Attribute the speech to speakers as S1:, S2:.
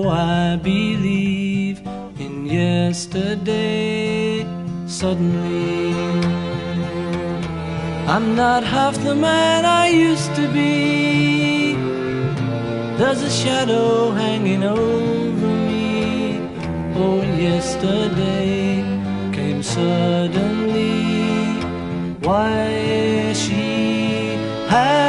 S1: Oh, I believe in yesterday. Suddenly I'm not half the man I used to be. There's a shadow hanging over me. Oh, yesterday came suddenly. Why she had